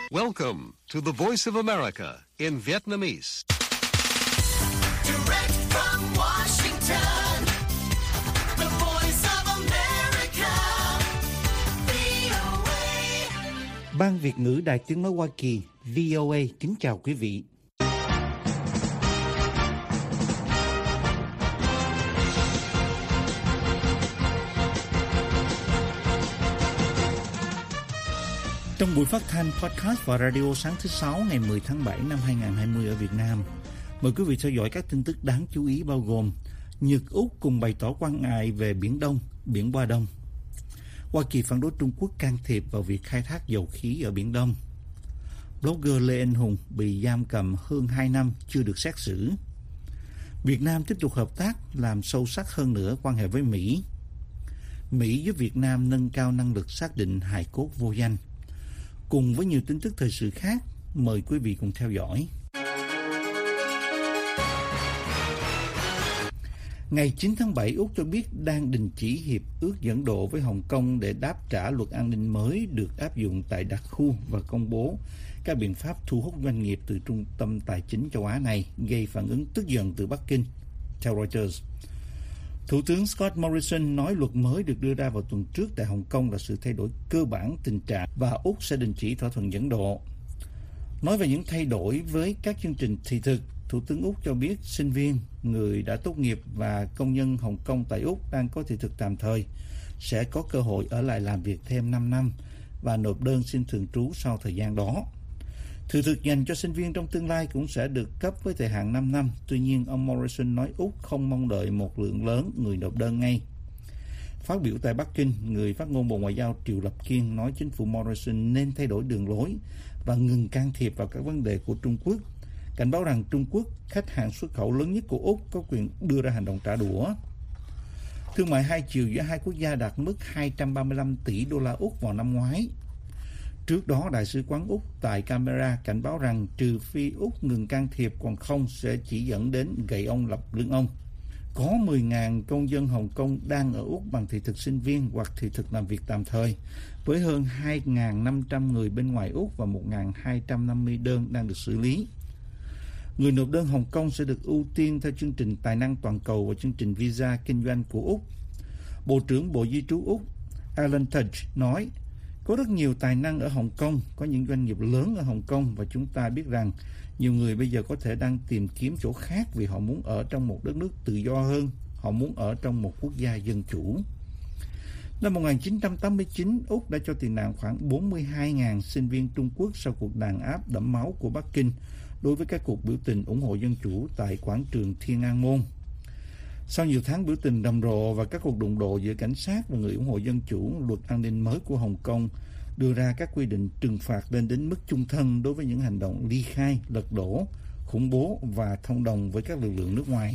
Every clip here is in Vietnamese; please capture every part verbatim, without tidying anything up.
Welcome to the Voice of America in Vietnamese. Direct from Washington, the Voice of America, vê o a. Ban Việt ngữ Đài Tiếng nói Hoa Kỳ vê o a kính chào quý vị. Trong buổi phát thanh podcast và radio sáng thứ Sáu ngày mười tháng bảy năm hai nghìn không trăm hai mươi ở Việt Nam, mời quý vị theo dõi các tin tức đáng chú ý bao gồm Nhật Úc cùng bày tỏ quan ngại về Biển Đông, Biển Hoa Đông. Hoa Kỳ phản đối Trung Quốc can thiệp vào việc khai thác dầu khí ở Biển Đông. Blogger Lê Anh Hùng bị giam cầm hơn hai năm chưa được xét xử. Việt Nam tiếp tục hợp tác làm sâu sắc hơn nữa quan hệ với Mỹ. Mỹ giúp Việt Nam nâng cao năng lực xác định hài cốt vô danh. Cùng với nhiều tin tức thời sự khác, mời quý vị cùng theo dõi. Ngày chín tháng bảy, Úc cho biết đang đình chỉ hiệp ước dẫn độ với Hồng Kông để đáp trả luật an ninh mới được áp dụng tại đặc khu và công bố các biện pháp thu hút doanh nghiệp từ trung tâm tài chính châu Á này, gây phản ứng tức giận từ Bắc Kinh, theo Reuters. Thủ tướng Scott Morrison nói luật mới được đưa ra vào tuần trước tại Hồng Kông là sự thay đổi cơ bản tình trạng và Úc sẽ đình chỉ thỏa thuận dẫn độ. Nói về những thay đổi với các chương trình thị thực, Thủ tướng Úc cho biết sinh viên, người đã tốt nghiệp và công nhân Hồng Kông tại Úc đang có thị thực tạm thời sẽ có cơ hội ở lại làm việc thêm năm năm và nộp đơn xin thường trú sau thời gian đó. Thị thực dành cho sinh viên trong tương lai cũng sẽ được cấp với thời hạn năm năm. Tuy nhiên, ông Morrison nói Úc không mong đợi một lượng lớn người nộp đơn ngay. Phát biểu tại Bắc Kinh, người phát ngôn Bộ Ngoại giao Triệu Lập Kiên nói chính phủ Morrison nên thay đổi đường lối và ngừng can thiệp vào các vấn đề của Trung Quốc, cảnh báo rằng Trung Quốc, khách hàng xuất khẩu lớn nhất của Úc, có quyền đưa ra hành động trả đũa. Thương mại hai chiều giữa hai quốc gia đạt mức hai trăm ba mươi lăm tỷ đô la Úc vào năm ngoái. Trước đó, Đại sứ quán Úc tại Canberra cảnh báo rằng trừ phi Úc ngừng can thiệp, còn không sẽ chỉ dẫn đến gậy ông lập lưng ông. Có mười nghìn công dân Hồng Kông đang ở Úc bằng thị thực sinh viên hoặc thị thực làm việc tạm thời, với hơn hai nghìn năm trăm người bên ngoài Úc và một nghìn hai trăm năm mươi đơn đang được xử lý. Người nộp đơn Hồng Kông sẽ được ưu tiên theo chương trình tài năng toàn cầu và chương trình visa kinh doanh của Úc. Bộ trưởng Bộ Di trú Úc Alan Tudge nói, có rất nhiều tài năng ở Hồng Kông, có những doanh nghiệp lớn ở Hồng Kông và chúng ta biết rằng nhiều người bây giờ có thể đang tìm kiếm chỗ khác vì họ muốn ở trong một đất nước tự do hơn, họ muốn ở trong một quốc gia dân chủ. Năm một nghìn chín trăm tám mươi chín, Úc đã cho tị nạn khoảng bốn mươi hai nghìn sinh viên Trung Quốc sau cuộc đàn áp đẫm máu của Bắc Kinh đối với các cuộc biểu tình ủng hộ dân chủ tại quảng trường Thiên An Môn. Sau nhiều tháng biểu tình rầm rộ và các cuộc đụng độ giữa cảnh sát và người ủng hộ dân chủ, luật an ninh mới của Hồng Kông đưa ra các quy định trừng phạt lên đến mức chung thân đối với những hành động ly khai, lật đổ, khủng bố và thông đồng với các lực lượng nước ngoài.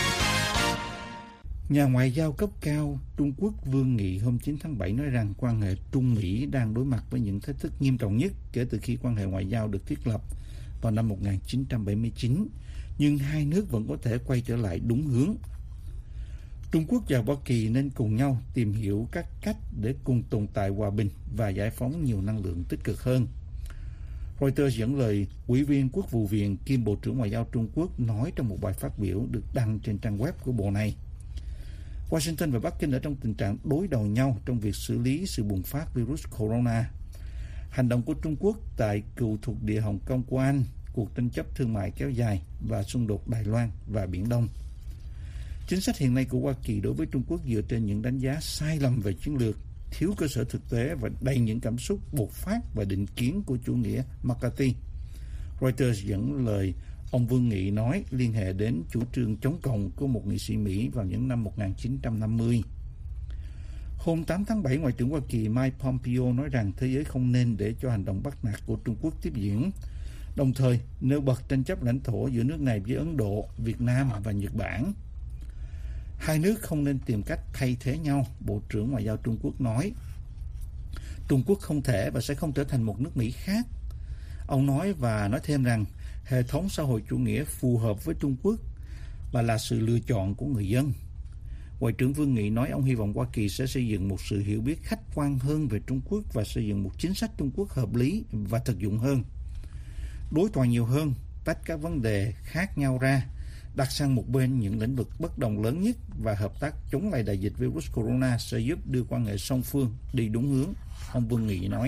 Nhà ngoại giao cấp cao Trung Quốc Vương Nghị hôm chín tháng bảy nói rằng quan hệ Trung-Mỹ đang đối mặt với những thách thức nghiêm trọng nhất kể từ khi quan hệ ngoại giao được thiết lập vào năm một nghìn chín trăm bảy mươi chín, nhưng hai nước vẫn có thể quay trở lại đúng hướng. Trung Quốc và Hoa Kỳ nên cùng nhau tìm hiểu các cách để cùng tồn tại hòa bình và giải phóng nhiều năng lượng tích cực hơn. Reuters dẫn lời Ủy viên Quốc vụ viện kiêm Bộ trưởng Ngoại giao Trung Quốc nói trong một bài phát biểu được đăng trên trang web của bộ này. Washington và Bắc Kinh ở trong tình trạng đối đầu nhau trong việc xử lý sự bùng phát virus corona. Hành động của Trung Quốc tại cựu thuộc địa Hồng Kông của Anh, cuộc tranh chấp thương mại kéo dài và xung đột Đài Loan và Biển Đông. Chính sách hiện nay của Hoa Kỳ đối với Trung Quốc dựa trên những đánh giá sai lầm về chiến lược, thiếu cơ sở thực tế và đầy những cảm xúc bộc phát và định kiến của chủ nghĩa McCarthy. Reuters dẫn lời ông Vương Nghị nói liên hệ đến chủ trương chống cộng của một nghị sĩ Mỹ vào những năm một nghìn chín trăm năm mươi. Hôm tám tháng bảy, Ngoại trưởng Hoa Kỳ Mike Pompeo nói rằng thế giới không nên để cho hành động bắt nạt của Trung Quốc tiếp diễn, đồng thời nêu bật tranh chấp lãnh thổ giữa nước này với Ấn Độ, Việt Nam và Nhật Bản. Hai nước không nên tìm cách thay thế nhau, Bộ trưởng Ngoại giao Trung Quốc nói. Trung Quốc không thể và sẽ không trở thành một nước Mỹ khác. Ông nói và nói thêm rằng hệ thống xã hội chủ nghĩa phù hợp với Trung Quốc và là sự lựa chọn của người dân. Ngoại trưởng Vương Nghị nói ông hy vọng Hoa Kỳ sẽ xây dựng một sự hiểu biết khách quan hơn về Trung Quốc và xây dựng một chính sách Trung Quốc hợp lý và thực dụng hơn. Đối thoại nhiều hơn, tách các vấn đề khác nhau ra, đặt sang một bên những lĩnh vực bất đồng lớn nhất và hợp tác chống lại đại dịch virus corona sẽ giúp đưa quan hệ song phương đi đúng hướng, ông Vương Nghị nói.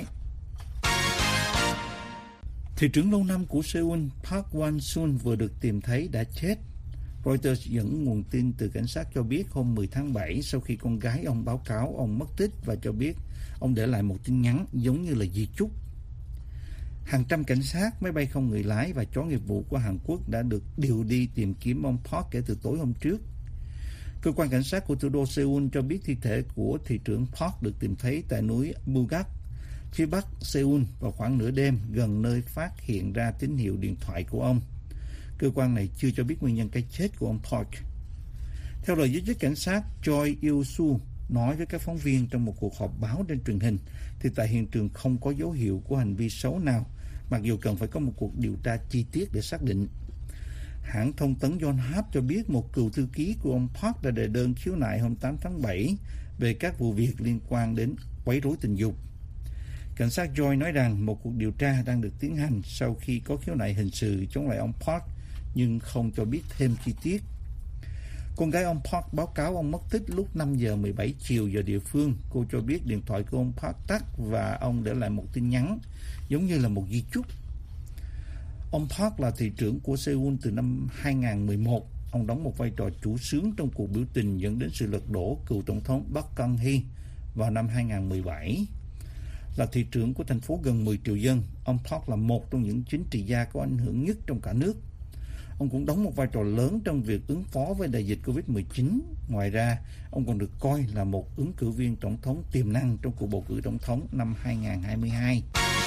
Thị trưởng lâu năm của Seoul Park Won-sun vừa được tìm thấy đã chết. Reuters dẫn nguồn tin từ cảnh sát cho biết hôm mười tháng bảy sau khi con gái ông báo cáo ông mất tích và cho biết ông để lại một tin nhắn giống như là di chúc. Hàng trăm cảnh sát, máy bay không người lái và chó nghiệp vụ của Hàn Quốc đã được điều đi tìm kiếm ông Park kể từ tối hôm trước. Cơ quan cảnh sát của thủ đô Seoul cho biết thi thể của thị trưởng Park được tìm thấy tại núi Bugak, phía bắc Seoul vào khoảng nửa đêm gần nơi phát hiện ra tín hiệu điện thoại của ông. Cơ quan này chưa cho biết nguyên nhân cái chết của ông Park. Theo lời giới chức cảnh sát Choi Il-su nói với các phóng viên trong một cuộc họp báo trên truyền hình, thì tại hiện trường không có dấu hiệu của hành vi xấu nào, mặc dù cần phải có một cuộc điều tra chi tiết để xác định. Hãng thông tấn Yonhap cho biết một cựu thư ký của ông Park đã đệ đơn khiếu nại hôm tám tháng bảy về các vụ việc liên quan đến quấy rối tình dục. Cảnh sát Joy nói rằng một cuộc điều tra đang được tiến hành sau khi có khiếu nại hình sự chống lại ông Park, nhưng không cho biết thêm chi tiết. Con gái ông Park báo cáo ông mất tích lúc năm giờ mười bảy chiều giờ địa phương. Cô cho biết điện thoại của ông Park tắt và ông để lại một tin nhắn giống như là một di chúc. Ông Park là thị trưởng của Seoul từ năm hai nghìn không trăm mười một. Ông đóng một vai trò chủ xướng trong cuộc biểu tình dẫn đến sự lật đổ cựu tổng thống Park Geun-hye vào năm hai nghìn không trăm mười bảy. Là thị trưởng của thành phố gần mười triệu dân, ông Park là một trong những chính trị gia có ảnh hưởng nhất trong cả nước. Ông cũng đóng một vai trò lớn trong việc ứng phó với đại dịch covid mười chín. Ngoài ra, ông còn được coi là một ứng cử viên tổng thống tiềm năng trong cuộc bầu cử tổng thống năm hai nghìn không trăm hai mươi hai.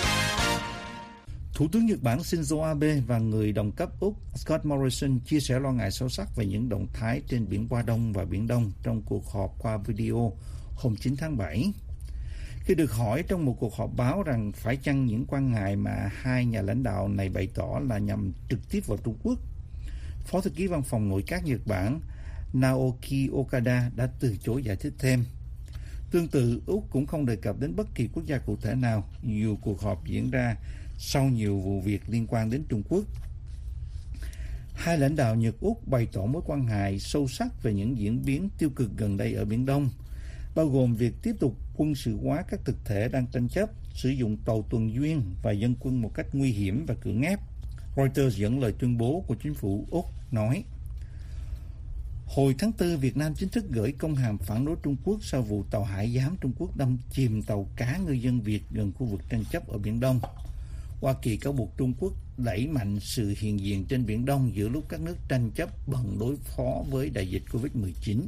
Thủ tướng Nhật Bản Shinzo Abe và người đồng cấp Úc Scott Morrison chia sẻ lo ngại sâu sắc về những động thái trên biển Hoa Đông và Biển Đông trong cuộc họp qua video hôm chín tháng bảy. Khi được hỏi trong một cuộc họp báo rằng phải chăng những quan ngại mà hai nhà lãnh đạo này bày tỏ là nhằm trực tiếp vào Trung Quốc, Phó thư ký văn phòng nội các Nhật Bản Naoki Okada đã từ chối giải thích thêm. Tương tự, Úc cũng không đề cập đến bất kỳ quốc gia cụ thể nào, dù cuộc họp diễn ra sau nhiều vụ việc liên quan đến Trung Quốc. Hai lãnh đạo Nhật-Úc bày tỏ mối quan ngại sâu sắc về những diễn biến tiêu cực gần đây ở Biển Đông, bao gồm việc tiếp tục quân sự hóa các thực thể đang tranh chấp, sử dụng tàu tuần duyên và dân quân một cách nguy hiểm và cưỡng ép. Reuters dẫn lời tuyên bố của chính phủ Úc nói, hồi tháng tư, Việt Nam chính thức gửi công hàm phản đối Trung Quốc sau vụ tàu hải giám Trung Quốc đâm chìm tàu cá ngư dân Việt gần khu vực tranh chấp ở Biển Đông. Hoa Kỳ cáo buộc Trung Quốc đẩy mạnh sự hiện diện trên Biển Đông giữa lúc các nước tranh chấp bận đối phó với đại dịch covid mười chín.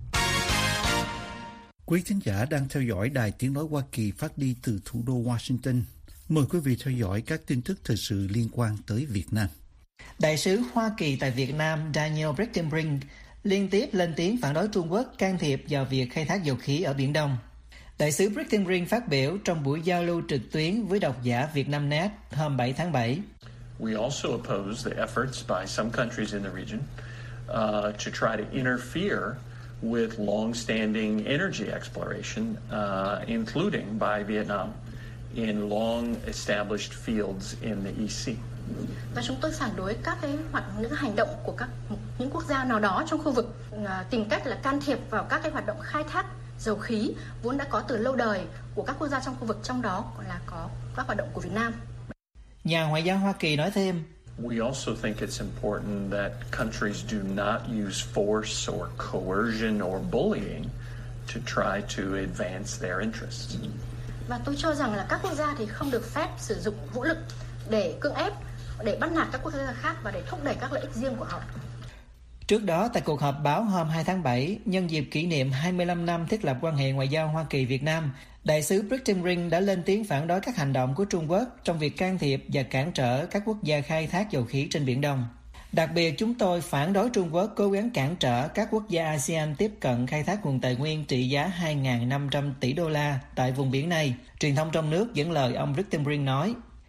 Quý thính giả đang theo dõi Đài Tiếng nói Hoa Kỳ phát đi từ thủ đô Washington. Mời quý vị theo dõi các tin tức thời sự liên quan tới Việt Nam. Đại sứ Hoa Kỳ tại Việt Nam Daniel Breckenbrink liên tiếp lên tiếng phản đối Trung Quốc can thiệp vào việc khai thác dầu khí ở Biển Đông. Đại sứ Breckenbrink phát biểu trong buổi giao lưu trực tuyến với độc giả Vietnamnet hôm bảy tháng bảy. We also oppose the efforts by some countries in the region uh, to try to interfere with long-standing energy exploration, uh, including by Vietnam, in long-established fields in the E C. Và chúng tôi phản đối các cái hoạt những hành động của các những quốc gia nào đó trong khu vực uh, tìm cách là can thiệp vào các cái hoạt động khai thác dầu khí vốn đã có từ lâu đời của các quốc gia trong khu vực, trong đó là có các hoạt động của Việt Nam. Nhà ngoại giao Hoa Kỳ nói thêm, We also think it's important that countries do not use force or coercion or bullying to try to advance their interests. Và tôi cho rằng là các quốc gia thì không được phép sử dụng vũ lực để cưỡng ép, để bắt nạt các quốc gia khác và để thúc đẩy các lợi ích riêng của họ. Trước đó, tại cuộc họp báo hôm hai tháng bảy, nhân dịp kỷ niệm hai mươi lăm năm thiết lập quan hệ ngoại giao Hoa Kỳ-Việt Nam, Đại sứ Breckenbrink đã lên tiếng phản đối các hành động của Trung Quốc trong việc can thiệp và cản trở các quốc gia khai thác dầu khí trên Biển Đông. Đặc biệt, chúng tôi phản đối Trung Quốc cố gắng cản trở các quốc gia a sê an tiếp cận khai thác nguồn tài nguyên trị giá hai nghìn năm trăm tỷ đô la tại vùng biển này, truyền thông trong nước dẫn lời ông Breckenbrink nói.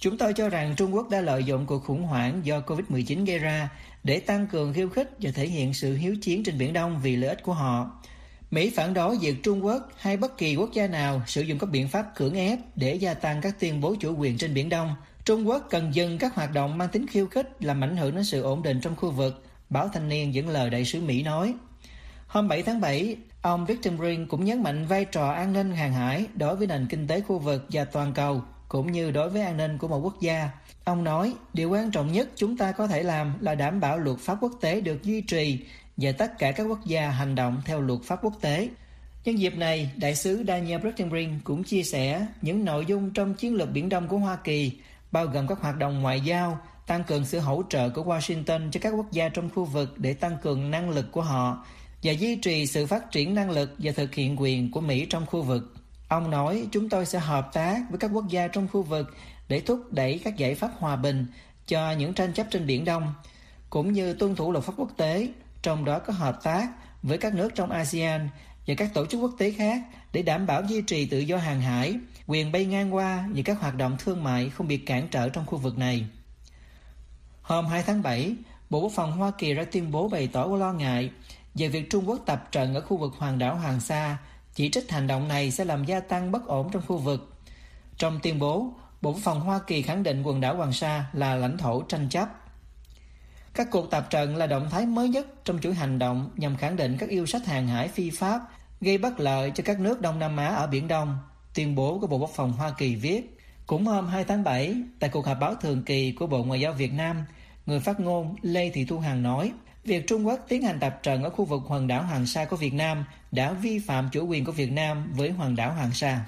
Chúng tôi cho rằng Trung Quốc đã lợi dụng cuộc khủng hoảng do covid mười chín gây ra để tăng cường khiêu khích và thể hiện sự hiếu chiến trên Biển Đông vì lợi ích của họ. Mỹ phản đối việc Trung Quốc hay bất kỳ quốc gia nào sử dụng các biện pháp cưỡng ép để gia tăng các tuyên bố chủ quyền trên Biển Đông. Trung Quốc cần dừng các hoạt động mang tính khiêu khích làm ảnh hưởng đến sự ổn định trong khu vực, báo Thanh niên dẫn lời đại sứ Mỹ nói. Hôm bảy tháng bảy, ông Victor Brink cũng nhấn mạnh vai trò an ninh hàng hải đối với nền kinh tế khu vực và toàn cầu, cũng như đối với an ninh của một quốc gia. Ông nói, điều quan trọng nhất chúng ta có thể làm là đảm bảo luật pháp quốc tế được duy trì và tất cả các quốc gia hành động theo luật pháp quốc tế. Nhân dịp này, đại sứ Daniel Brechtenbrink cũng chia sẻ những nội dung trong chiến lược Biển Đông của Hoa Kỳ, bao gồm các hoạt động ngoại giao, tăng cường sự hỗ trợ của Washington cho các quốc gia trong khu vực để tăng cường năng lực của họ và duy trì sự phát triển năng lực và thực hiện quyền của Mỹ trong khu vực. Ông nói, chúng tôi sẽ hợp tác với các quốc gia trong khu vực để thúc đẩy các giải pháp hòa bình cho những tranh chấp trên Biển Đông, cũng như tuân thủ luật pháp quốc tế, trong đó có hợp tác với các nước trong a sê an và các tổ chức quốc tế khác để đảm bảo duy trì tự do hàng hải, quyền bay ngang qua và các hoạt động thương mại không bị cản trở trong khu vực này. Hôm hai tháng bảy, Bộ Quốc phòng Hoa Kỳ ra tuyên bố bày tỏ lo ngại về việc Trung Quốc tập trận ở khu vực quần đảo Hoàng Sa, chỉ trích hành động này sẽ làm gia tăng bất ổn trong khu vực. Trong tuyên bố, Bộ Quốc phòng Hoa Kỳ khẳng định quần đảo Hoàng Sa là lãnh thổ tranh chấp. Các cuộc tập trận là động thái mới nhất trong chuỗi hành động nhằm khẳng định các yêu sách hàng hải phi pháp gây bất lợi cho các nước Đông Nam Á ở Biển Đông, tuyên bố của Bộ Quốc phòng Hoa Kỳ viết. Cũng hôm hai tháng bảy, tại cuộc họp báo thường kỳ của Bộ Ngoại giao Việt Nam, người phát ngôn Lê Thị Thu Hằng nói, việc Trung Quốc tiến hành tập trận ở khu vực quần đảo Hoàng Sa của Việt Nam đã vi phạm chủ quyền của Việt Nam với quần đảo Hoàng Sa.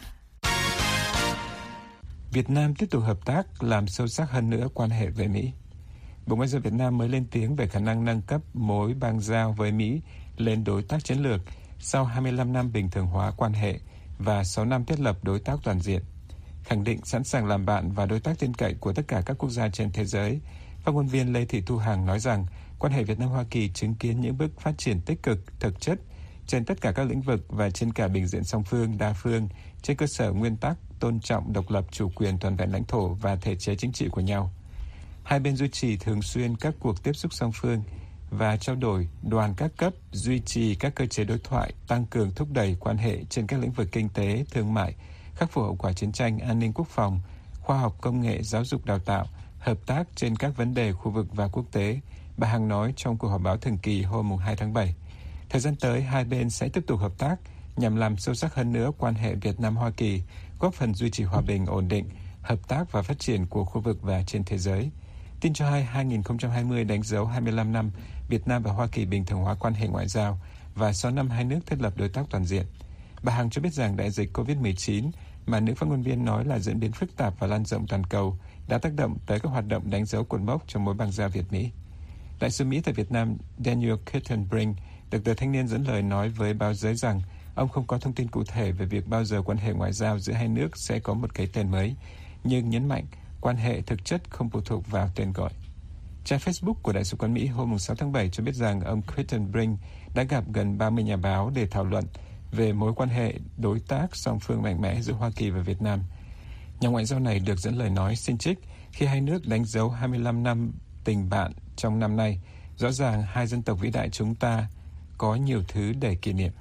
Việt Nam tiếp tục hợp tác làm sâu sắc hơn nữa quan hệ với Mỹ. Bộ Ngoại giao Việt Nam mới lên tiếng về khả năng nâng cấp mối bang giao với Mỹ lên đối tác chiến lược sau hai mươi lăm năm bình thường hóa quan hệ và sáu năm thiết lập đối tác toàn diện. Khẳng định sẵn sàng làm bạn và đối tác tin cậy của tất cả các quốc gia trên thế giới, phát ngôn viên Lê Thị Thu Hằng nói rằng quan hệ Việt Nam-Hoa Kỳ chứng kiến những bước phát triển tích cực, thực chất trên tất cả các lĩnh vực và trên cả bình diện song phương, đa phương, trên cơ sở nguyên tắc tôn trọng độc lập, chủ quyền, toàn vẹn lãnh thổ và thể chế chính trị của nhau. Hai bên duy trì thường xuyên các cuộc tiếp xúc song phương và trao đổi đoàn các cấp, duy trì các cơ chế đối thoại, tăng cường thúc đẩy quan hệ trên các lĩnh vực kinh tế, thương mại, khắc phục hậu quả chiến tranh, an ninh quốc phòng, khoa học công nghệ, giáo dục đào tạo, hợp tác trên các vấn đề khu vực và quốc tế, bà Hằng nói trong cuộc họp báo thường kỳ hôm hai tháng bảy. Thời gian tới, hai bên sẽ tiếp tục hợp tác nhằm làm sâu sắc hơn nữa quan hệ Việt Nam-Hoa Kỳ, góp phần duy trì hòa bình, ổn định, hợp tác và phát triển của khu vực và trên thế giới. Tin cho hay hai nghìn không trăm hai mươi đánh dấu hai mươi lăm năm Việt Nam và Hoa Kỳ bình thường hóa quan hệ ngoại giao và sáu năm hai nước thiết lập đối tác toàn diện. Bà Hằng cho biết rằng đại dịch covid mười chín mà nữ phát ngôn viên nói là diễn biến phức tạp và lan rộng toàn cầu đã tác động tới các hoạt động đánh dấu cột mốc trong mối bang giao Việt-Mỹ. Đại sứ Mỹ tại Việt Nam Daniel Brechtenbrink được tờ Thanh niên dẫn lời nói với báo giới rằng ông không có thông tin cụ thể về việc bao giờ quan hệ ngoại giao giữa hai nước sẽ có một cái tên mới, nhưng nhấn mạnh quan hệ thực chất không phụ thuộc vào tên gọi. Trang Facebook của Đại sứ quán Mỹ hôm sáu tháng bảy cho biết rằng ông Brechtenbrink đã gặp gần ba mươi nhà báo để thảo luận về mối quan hệ đối tác song phương mạnh mẽ giữa Hoa Kỳ và Việt Nam. Nhà ngoại giao này được dẫn lời nói xin trích khi hai nước đánh dấu hai mươi lăm năm tình bạn trong năm nay. Rõ ràng hai dân tộc vĩ đại chúng ta có nhiều thứ để kỷ niệm.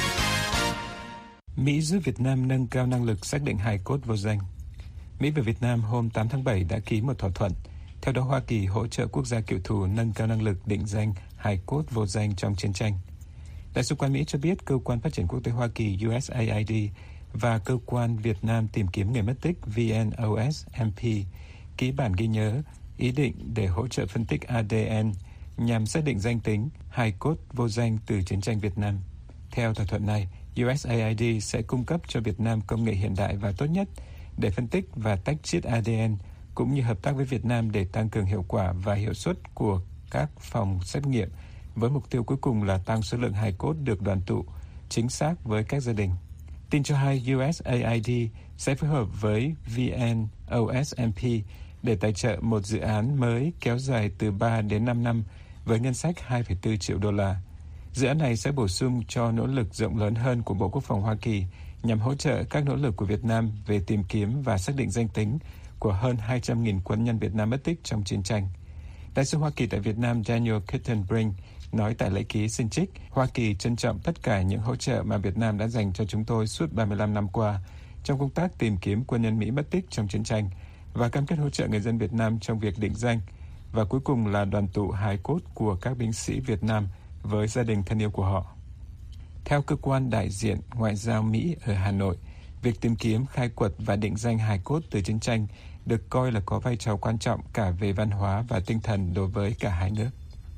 Mỹ giúp Việt Nam nâng cao năng lực xác định hài cốt vô danh. Mỹ và Việt Nam hôm tám tháng bảy đã ký một thỏa thuận. Theo đó, Hoa Kỳ hỗ trợ quốc gia cựu thù nâng cao năng lực định danh hài cốt vô danh trong chiến tranh. Đại sứ quán Mỹ cho biết cơ quan phát triển quốc tế Hoa Kỳ U S A I D và cơ quan Việt Nam tìm kiếm người mất tích V N O S M P ký bản ghi nhớ ý định để hỗ trợ phân tích A D N nhằm xác định danh tính hài cốt vô danh từ chiến tranh Việt Nam. Theo thỏa thuận này, U S A I D sẽ cung cấp cho Việt Nam công nghệ hiện đại và tốt nhất để phân tích và tách chiết A D N, cũng như hợp tác với Việt Nam để tăng cường hiệu quả và hiệu suất của các phòng xét nghiệm, với mục tiêu cuối cùng là tăng số lượng hài cốt được đoàn tụ chính xác với các gia đình. Tin cho hay U S A I D sẽ phối hợp với V N O S M P để tài trợ một dự án mới kéo dài từ ba đến năm năm với ngân sách hai phẩy bốn triệu đô la. Dự án này sẽ bổ sung cho nỗ lực rộng lớn hơn của Bộ Quốc phòng Hoa Kỳ nhằm hỗ trợ các nỗ lực của Việt Nam về tìm kiếm và xác định danh tính của hơn hai trăm nghìn quân nhân Việt Nam mất tích trong chiến tranh. Đại sứ Hoa Kỳ tại Việt Nam Daniel Kittenbrink nói tại lễ ký xin trích, Hoa Kỳ trân trọng tất cả những hỗ trợ mà Việt Nam đã dành cho chúng tôi suốt ba mươi lăm năm qua trong công tác tìm kiếm quân nhân Mỹ mất tích trong chiến tranh và cam kết hỗ trợ người dân Việt Nam trong việc định danh, và cuối cùng là đoàn tụ hài cốt của các binh sĩ Việt Nam với gia đình thân yêu của họ. Theo cơ quan đại diện Ngoại giao Mỹ ở Hà Nội, việc tìm kiếm, khai quật và định danh hài cốt từ chiến tranh được coi là có vai trò quan trọng cả về văn hóa và tinh thần đối với cả hai nước.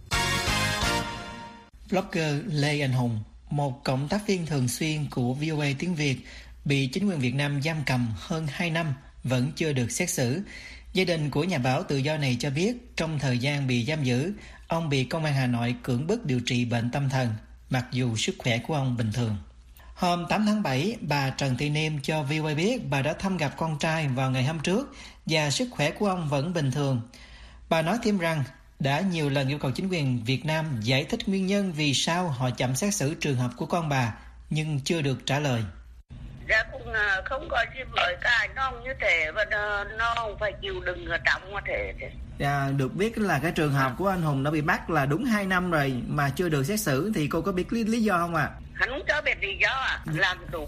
Blogger Lê Anh Hùng, một cộng tác viên thường xuyên của vê o a tiếng Việt, bị chính quyền Việt Nam giam cầm hơn hai năm vẫn chưa được xét xử. Gia đình của nhà báo tự do này cho biết trong thời gian bị giam giữ, ông bị công an Hà Nội cưỡng bức điều trị bệnh tâm thần, mặc dù sức khỏe của ông bình thường. Hôm tám tháng bảy, bà Trần Thị Niêm cho vê o a biết bà đã thăm gặp con trai vào ngày hôm trước và sức khỏe của ông vẫn bình thường. Bà nói thêm rằng đã nhiều lần yêu cầu chính quyền Việt Nam giải thích nguyên nhân vì sao họ chậm xét xử trường hợp của con bà, nhưng chưa được trả lời. Dạ cũng không có gì bởi cả nó như thế, và nó không phải chịu đựng ở trong như thế. Dạ, được biết là cái trường hợp của anh Hùng đã bị bắt là đúng hai năm rồi mà chưa được xét xử, thì cô có biết lý, lý do không ạ? À? Hắn không cho biết lý do à? Làm đủ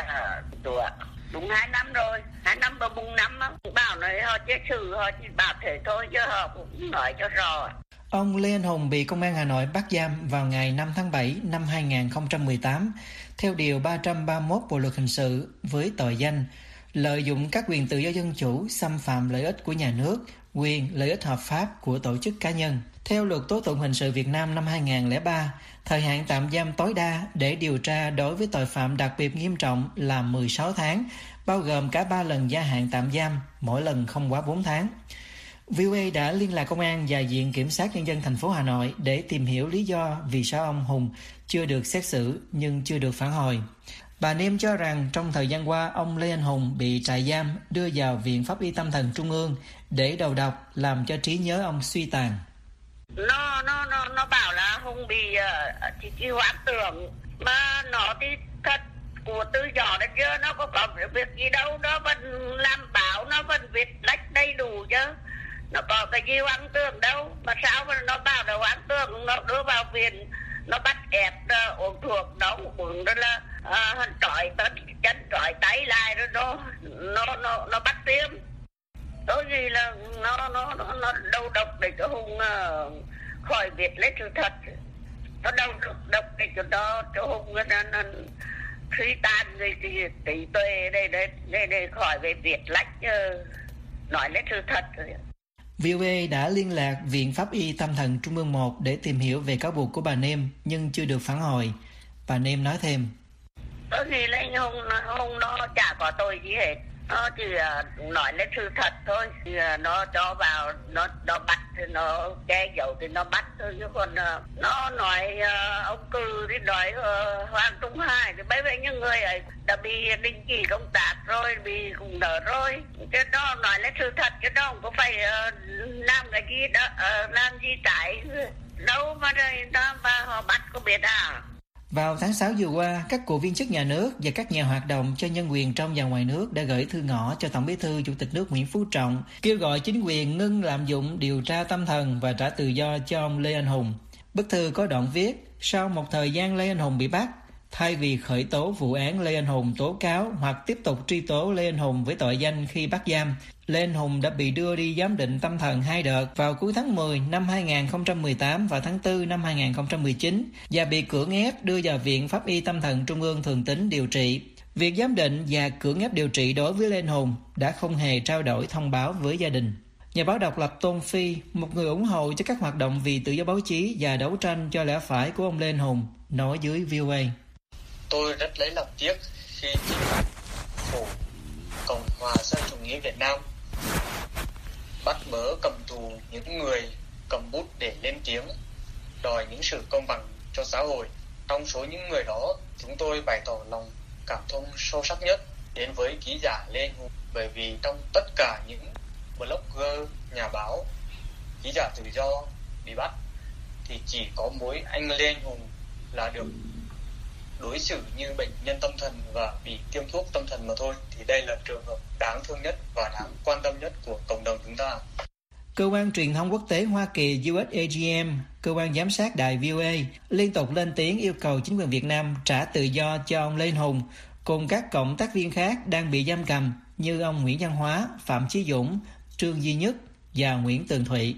đủ đúng hai năm rồi, hai năm và bốn năm á. Bảo này họ xét xử họ chỉ bảo thế thôi chứ họ cũng nói cho rõ. Ông Lê Anh Hùng bị công an Hà Nội bắt giam vào ngày năm tháng bảy năm hai nghìn không trăm mười tám theo điều ba trăm ba mươi mốt Bộ luật hình sự với tội danh lợi dụng các quyền tự do dân chủ, xâm phạm lợi ích của nhà nước, quyền lợi ích hợp pháp của tổ chức cá nhân. Theo luật tố tụng hình sự Việt Nam năm hai nghìn không trăm lẻ ba, thời hạn tạm giam tối đa để điều tra đối với tội phạm đặc biệt nghiêm trọng là mười sáu tháng, bao gồm cả ba lần gia hạn tạm giam, mỗi lần không quá bốn tháng. vê o a đã liên lạc công an và Viện Kiểm sát Nhân dân thành phố Hà Nội để tìm hiểu lý do vì sao ông Hùng chưa được xét xử nhưng chưa được phản hồi. Bà Niêm cho rằng trong thời gian qua, ông Lê Anh Hùng bị trại giam đưa vào Viện Pháp y Tâm thần Trung ương để đầu độc, làm cho trí nhớ ông suy tàn. Nó nó nó nó bảo là Hùng bị uh, chỉ chỉ hoãn tưởng, mà nó thì thật của từ nhỏ đến giờ nó có có việc gì đâu, nó vẫn làm báo, nó vẫn viết lách đầy đủ chứ. Nó có cái gì hoang tưởng đâu, mà sao mà nó bảo là hoang tưởng, nó đưa vào viện, nó bắt ép uh, uống thuốc, nó uống đó là uh, trói chân, trói tay lại, rồi nó nó nó nó bắt tiêm. Tôi nghĩ là nó nó nó, nó đầu độc để cho Hùng uh, khỏi viết lấy sự thật, nó đầu độc để cho nó cho Hùng nó, nó suy tàn người trí tuệ để để để để khỏi về viết lách uh, nói lấy sự thật. vê o a đã liên lạc Viện Pháp y Tâm thần Trung ương một để tìm hiểu về cáo buộc của bà Niêm nhưng chưa được phản hồi. Bà Niêm nói thêm: Tôi nghĩ là anh Hùng, Hùng nó chả có tội gì hết, nó chỉ uh, nói lên sự thật thôi, thì uh, nó cho vào, nó nó bắt thì nó che giấu thì nó bắt thôi, chứ còn uh, nó nói uh, ông Cừ thì nói uh, Hoàng Trung Hải thì mấy những người ấy đã bị đình chỉ công tác rồi, bị cũng nở rồi, chứ nó nói lên sự thật, chứ nó không có phải uh, làm cái gì đó, uh, làm gì trái đâu mà đây đó mà họ bắt có biết à. Vào tháng sáu vừa qua, các cựu viên chức nhà nước và các nhà hoạt động cho nhân quyền trong và ngoài nước đã gửi thư ngỏ cho Tổng Bí thư Chủ tịch nước Nguyễn Phú Trọng, kêu gọi chính quyền ngưng lạm dụng điều tra tâm thần và trả tự do cho ông Lê Anh Hùng. Bức thư có đoạn viết: sau một thời gian Lê Anh Hùng bị bắt, thay vì khởi tố vụ án Lê Anh Hùng tố cáo hoặc tiếp tục truy tố Lê Anh Hùng với tội danh khi bắt giam, Lê Anh Hùng đã bị đưa đi giám định tâm thần hai đợt vào cuối tháng mười năm hai nghìn không trăm mười tám và tháng tư năm hai nghìn không trăm mười chín và bị cưỡng ép đưa vào Viện Pháp y Tâm thần Trung ương Thường Tín điều trị. Việc giám định và cưỡng ép điều trị đối với Lê Anh Hùng đã không hề trao đổi thông báo với gia đình. Nhà báo độc lập Tôn Phi, một người ủng hộ cho các hoạt động vì tự do báo chí và đấu tranh cho lẽ phải của ông Lê Anh Hùng, nói với vê o a: Tôi rất lấy làm tiếc khi chính phủ Cộng hòa xã hội chủ nghĩa Việt Nam bắt bớ cầm tù những người cầm bút để lên tiếng đòi những sự công bằng cho xã hội. Trong số những người đó, chúng tôi bày tỏ lòng cảm thông sâu sắc nhất đến với ký giả Lê Anh Hùng, bởi vì trong tất cả những blogger, nhà báo, ký giả tự do bị bắt thì chỉ có mỗi anh Lê Anh Hùng là được đối xử như bệnh nhân tâm thần và bị tiêm thuốc tâm thần mà thôi, thì đây là trường hợp đáng thương nhất và đáng quan tâm nhất của cộng đồng chúng ta. Cơ quan truyền thông quốc tế Hoa Kỳ U S A G M, cơ quan giám sát đài V O A, liên tục lên tiếng yêu cầu chính quyền Việt Nam trả tự do cho ông Lê Anh Hùng cùng các cộng tác viên khác đang bị giam cầm như ông Nguyễn Văn Hóa, Phạm Chí Dũng, Trương Duy Nhất và Nguyễn Tường Thụy.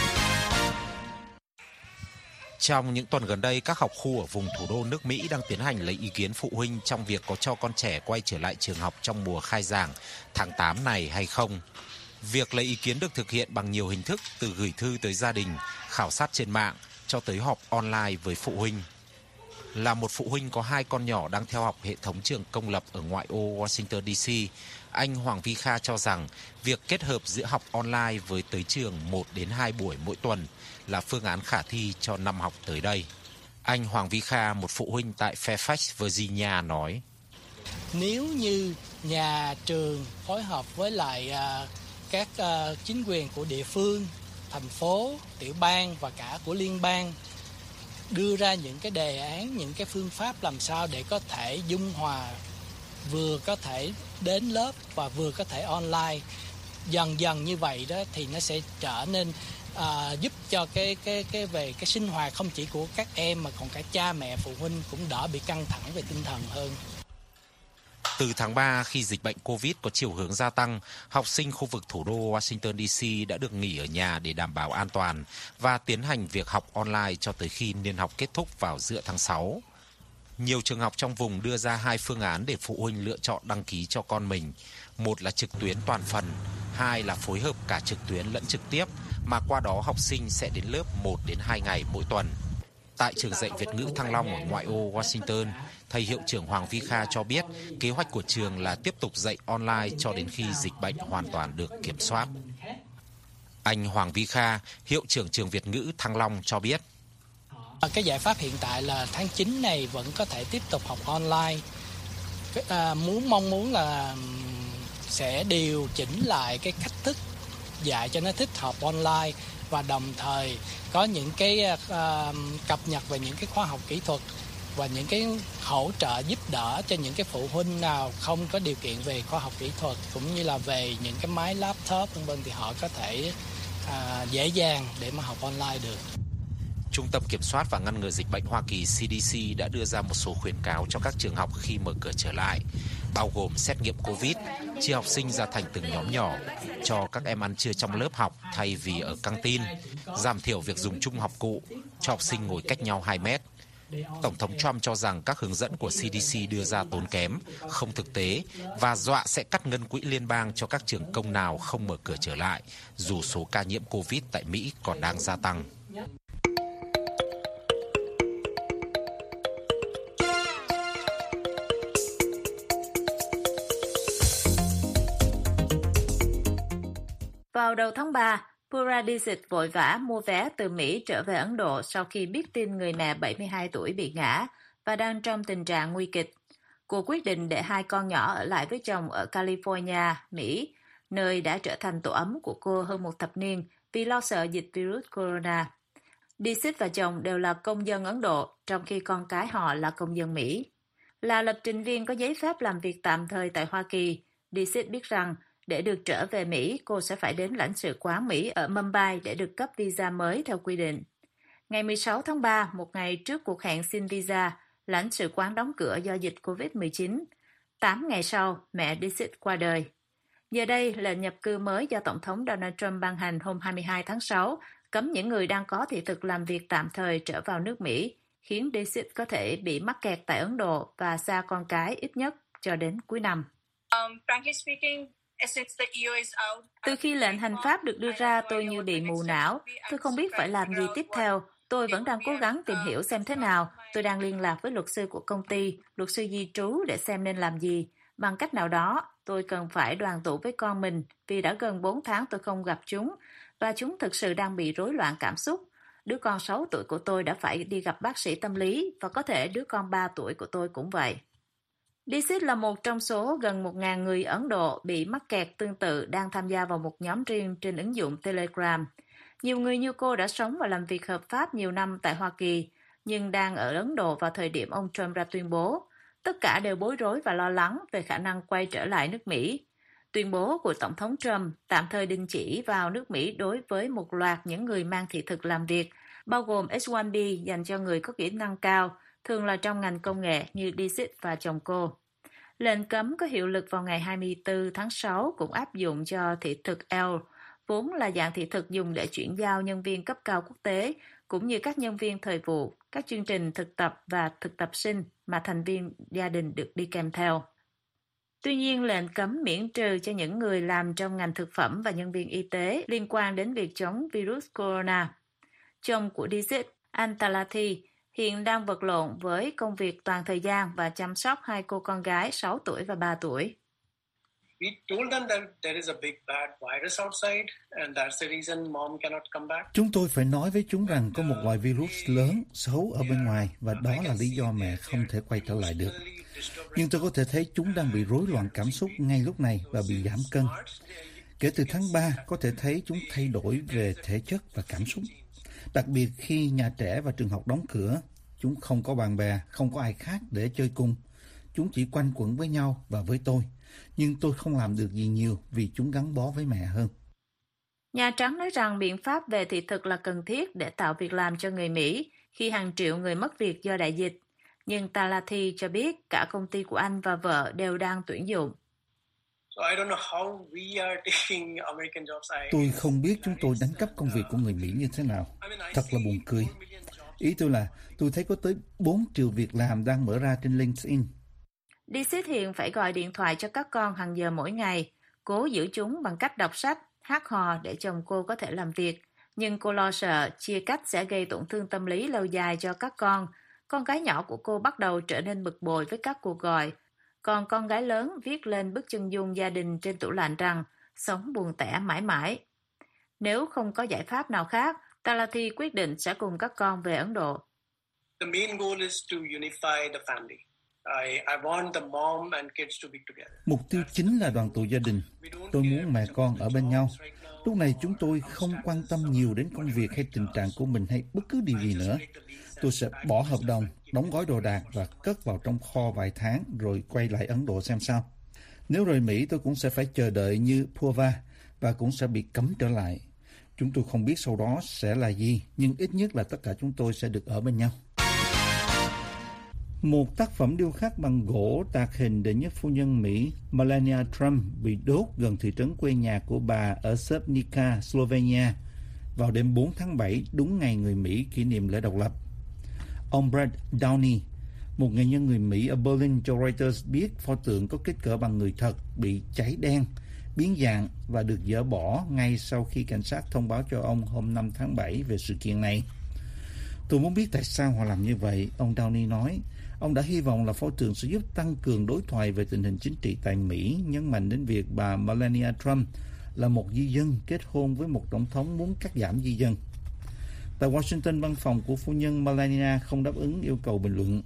Trong những tuần gần đây, các học khu ở vùng thủ đô nước Mỹ đang tiến hành lấy ý kiến phụ huynh trong việc có cho con trẻ quay trở lại trường học trong mùa khai giảng tháng tám này hay không. Việc lấy ý kiến được thực hiện bằng nhiều hình thức, từ gửi thư tới gia đình, khảo sát trên mạng, cho tới họp online với phụ huynh. Là một phụ huynh có hai con nhỏ đang theo học hệ thống trường công lập ở ngoại ô Washington D C, anh Hoàng Vi Kha cho rằng việc kết hợp giữa học online với tới trường một đến hai buổi mỗi tuần là phương án khả thi cho năm học tới đây. Anh Hoàng Vi Kha, một phụ huynh tại Fairfax, Virginia nói: Nếu như nhà trường phối hợp với lại uh, các uh, chính quyền của địa phương, thành phố, tiểu bang và cả của liên bang đưa ra những cái đề án, những cái phương pháp làm sao để có thể dung hòa, vừa có thể đến lớp và vừa có thể online, dần dần như vậy đó thì nó sẽ trở nên à, giúp cho cái cái cái về cái sinh hoạt không chỉ của các em mà còn cả cha mẹ phụ huynh cũng đỡ bị căng thẳng về tinh thần hơn. Từ tháng ba, khi dịch bệnh Covid có chiều hướng gia tăng, học sinh khu vực thủ đô Washington D C đã được nghỉ ở nhà để đảm bảo an toàn và tiến hành việc học online cho tới khi niên học kết thúc vào giữa tháng sáu. Nhiều trường học trong vùng đưa ra hai phương án để phụ huynh lựa chọn đăng ký cho con mình. Một là trực tuyến toàn phần, hai là phối hợp cả trực tuyến lẫn trực tiếp, mà qua đó học sinh sẽ đến lớp một đến hai ngày mỗi tuần. Tại trường dạy Việt ngữ Thăng Long ở ngoại ô Washington, thầy hiệu trưởng Hoàng Vi Kha cho biết kế hoạch của trường là tiếp tục dạy online cho đến khi dịch bệnh hoàn toàn được kiểm soát. Anh Hoàng Vi Kha, hiệu trưởng trường Việt ngữ Thăng Long cho biết: Cái giải pháp hiện tại là tháng chín này vẫn có thể tiếp tục học online. À, muốn mong muốn là sẽ điều chỉnh lại cái cách thức dạy cho nó thích hợp online và đồng thời có những cái uh, cập nhật về những cái khoa học kỹ thuật và những cái hỗ trợ giúp đỡ cho những cái phụ huynh nào không có điều kiện về khoa học kỹ thuật cũng như là về những cái máy laptop vân vân thì họ có thể uh, dễ dàng để mà học online được. Trung tâm Kiểm soát và Ngăn ngừa Dịch bệnh Hoa Kỳ C D C đã đưa ra một số khuyến cáo cho các trường học khi mở cửa trở lại, bao gồm xét nghiệm Covid, chia học sinh ra thành từng nhóm nhỏ, cho các em ăn trưa trong lớp học thay vì ở căng tin, giảm thiểu việc dùng chung học cụ, cho học sinh ngồi cách nhau hai mét. Tổng thống Trump cho rằng các hướng dẫn của C D C đưa ra tốn kém, không thực tế và dọa sẽ cắt ngân quỹ liên bang cho các trường công nào không mở cửa trở lại, dù số ca nhiễm Covid tại Mỹ còn đang gia tăng. Vào đầu tháng ba, Pura Dixit vội vã mua vé từ Mỹ trở về Ấn Độ sau khi biết tin người mẹ bảy mươi hai tuổi bị ngã và đang trong tình trạng nguy kịch. Cô quyết định để hai con nhỏ ở lại với chồng ở California, Mỹ, nơi đã trở thành tổ ấm của cô hơn một thập niên vì lo sợ dịch virus corona. Dixit và chồng đều là công dân Ấn Độ, trong khi con cái họ là công dân Mỹ. Là lập trình viên có giấy phép làm việc tạm thời tại Hoa Kỳ, Dixit biết rằng để được trở về Mỹ, cô sẽ phải đến lãnh sự quán Mỹ ở Mumbai để được cấp visa mới theo quy định. Ngày mười sáu tháng ba, một ngày trước cuộc hẹn xin visa, lãnh sự quán đóng cửa do dịch covid mười chín. Tám ngày sau, mẹ Dixit qua đời. Giờ đây, lệnh nhập cư mới do Tổng thống Donald Trump ban hành hôm hai mươi hai tháng sáu cấm những người đang có thị thực làm việc tạm thời trở vào nước Mỹ, khiến Dixit có thể bị mắc kẹt tại Ấn Độ và xa con cái ít nhất cho đến cuối năm. Um, frankly speaking, Từ khi lệnh hành pháp được đưa ra, tôi như bị mù não. Tôi không biết phải làm gì tiếp theo. Tôi vẫn đang cố gắng tìm hiểu xem thế nào. Tôi đang liên lạc với luật sư của công ty, luật sư di trú để xem nên làm gì. Bằng cách nào đó, tôi cần phải đoàn tụ với con mình vì đã gần bốn tháng tôi không gặp chúng và chúng thực sự đang bị rối loạn cảm xúc. Đứa con sáu tuổi của tôi đã phải đi gặp bác sĩ tâm lý và có thể đứa con ba tuổi của tôi cũng vậy. Dixit là một trong số gần một nghìn người Ấn Độ bị mắc kẹt tương tự đang tham gia vào một nhóm riêng trên ứng dụng Telegram. Nhiều người như cô đã sống và làm việc hợp pháp nhiều năm tại Hoa Kỳ. nhưng đang ở Ấn Độ vào thời điểm ông Trump ra tuyên bố. Tất cả đều bối rối và lo lắng về khả năng quay trở lại nước Mỹ. Tuyên bố của Tổng thống Trump tạm thời đình chỉ vào nước Mỹ đối với một loạt những người mang thị thực làm việc, bao gồm H một B dành cho người có kỹ năng cao, thường là trong ngành công nghệ như Dixit và chồng cô. Lệnh cấm có hiệu lực vào ngày hai mươi tư tháng sáu cũng áp dụng cho thị thực L, vốn là dạng thị thực dùng để chuyển giao nhân viên cấp cao quốc tế, cũng như các nhân viên thời vụ, các chương trình thực tập và thực tập sinh mà thành viên gia đình được đi kèm theo. Tuy nhiên, lệnh cấm miễn trừ cho những người làm trong ngành thực phẩm và nhân viên y tế liên quan đến việc chống virus corona. Chồng của Dixit, anh Talathi, hiện đang vật lộn với công việc toàn thời gian và chăm sóc hai cô con gái sáu tuổi và ba tuổi. We told them that there is a big bad virus outside and that's the reason mom cannot come back. Chúng tôi phải nói với chúng rằng có một loại virus lớn, xấu ở bên ngoài và đó là lý do mẹ không thể quay trở lại được. Nhưng tôi có thể thấy chúng đang bị rối loạn cảm xúc ngay lúc này và bị giảm cân. Kể từ tháng ba, có thể thấy chúng thay đổi về thể chất và cảm xúc. Đặc biệt khi nhà trẻ và trường học đóng cửa, chúng không có bạn bè, không có ai khác để chơi cùng. Chúng chỉ quanh quẩn với nhau và với tôi. Nhưng tôi không làm được gì nhiều vì chúng gắn bó với mẹ hơn. Nhà Trắng nói rằng biện pháp về thị thực là cần thiết để tạo việc làm cho người Mỹ khi hàng triệu người mất việc do đại dịch. Nhưng Talathi cho biết cả công ty của anh và vợ đều đang tuyển dụng. Tôi không biết chúng tôi đánh cắp công việc của người Mỹ như thế nào. Thật là buồn cười. Ý tôi là tôi thấy có tới bốn triệu việc làm đang mở ra trên LinkedIn. Dixit hiện phải gọi điện thoại cho các con hàng giờ mỗi ngày, cố giữ chúng bằng cách đọc sách, hát hò để chồng cô có thể làm việc. Nhưng cô lo sợ chia cách sẽ gây tổn thương tâm lý lâu dài cho các con. Con gái nhỏ của cô bắt đầu trở nên bực bội với các cuộc gọi. Còn con gái lớn viết lên bức chân dung gia đình trên tủ lạnh rằng sống buồn tẻ mãi mãi. Nếu không có giải pháp nào khác, Talathi quyết định sẽ cùng các con về Ấn Độ. The main goal is to unify the family. I, I want the mom and kids to be together. Mục tiêu chính là đoàn tụ gia đình. Tôi muốn mẹ con ở bên nhau. Lúc này chúng tôi không quan tâm nhiều đến công việc hay tình trạng của mình hay bất cứ điều gì nữa. Tôi sẽ bỏ hợp đồng, đóng gói đồ đạc và cất vào trong kho vài tháng rồi quay lại Ấn Độ xem sao. Nếu rời Mỹ tôi cũng sẽ phải chờ đợi như Purva và cũng sẽ bị cấm trở lại. Chúng tôi không biết sau đó sẽ là gì, nhưng ít nhất là tất cả chúng tôi sẽ được ở bên nhau. Một tác phẩm điêu khắc bằng gỗ tạc hình đệ nhất phu nhân Mỹ Melania Trump bị đốt gần thị trấn quê nhà của bà ở Srebrenica, Slovenia vào đêm bốn tháng bảy, đúng ngày người Mỹ kỷ niệm lễ độc lập. Ông Brad Downey, một nghệ nhân người Mỹ ở Berlin cho Reuters biết pho tượng có kích cỡ bằng người thật bị cháy đen, biến dạng và được dỡ bỏ ngay sau khi cảnh sát thông báo cho ông hôm năm tháng bảy về sự kiện này. Tôi muốn biết tại sao họ làm như vậy, ông Downey nói. Ông đã hy vọng là pho tượng sẽ giúp tăng cường đối thoại về tình hình chính trị tại Mỹ, nhấn mạnh đến việc bà Melania Trump là một di dân kết hôn với một tổng thống muốn cắt giảm di dân. Tại Washington, văn phòng của phu nhân Melania không đáp ứng yêu cầu bình luận.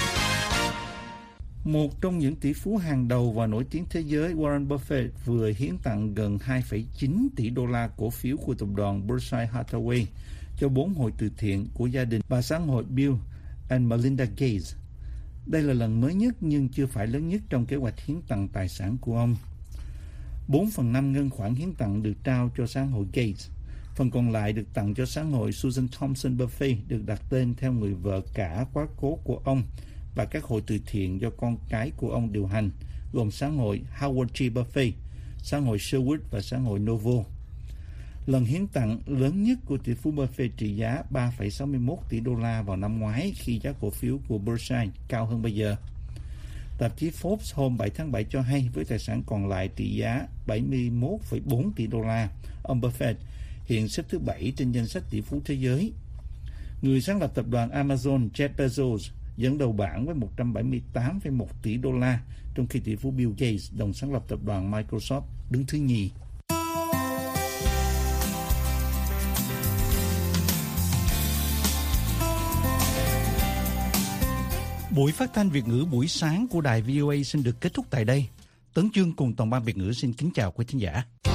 Một trong những tỷ phú hàng đầu và nổi tiếng thế giới, Warren Buffett, vừa hiến tặng gần hai phẩy chín tỷ đô la cổ phiếu của tập đoàn Berkshire Hathaway cho bốn hội từ thiện của gia đình và xã hội Bill and Melinda Gates. Đây là lần mới nhất nhưng chưa phải lớn nhất trong kế hoạch hiến tặng tài sản của ông. Bốn phần năm ngân khoản hiến tặng được trao cho xã hội Gates. Phần còn lại được tặng cho xã hội Susan Thompson Buffett, được đặt tên theo người vợ cả quá cố của ông, và các hội từ thiện do con cái của ông điều hành, gồm xã hội Howard G. Buffett, xã hội Sherwood và xã hội Novo. Lần hiến tặng lớn nhất của tỷ phú Buffett trị giá ba phẩy sáu mươi mốt tỷ đô la vào năm ngoái, khi giá cổ phiếu của Berkshire cao hơn bây giờ. Tạp chí Forbes hôm bảy tháng bảy cho hay với tài sản còn lại trị giá bảy mươi mốt phẩy bốn tỷ đô la, ông Buffett hiện xếp thứ bảy trên danh sách tỷ phú thế giới. Người sáng lập tập đoàn Amazon Jeff Bezos dẫn đầu bảng với một trăm bảy mươi tám phẩy một tỷ đô la, trong khi tỷ phú Bill Gates, đồng sáng lập tập đoàn Microsoft, đứng thứ nhì. Buổi phát thanh Việt ngữ buổi sáng của đài vê o a xin được kết thúc tại đây. Tấn Chương cùng toàn ban Việt ngữ xin kính chào quý thính giả.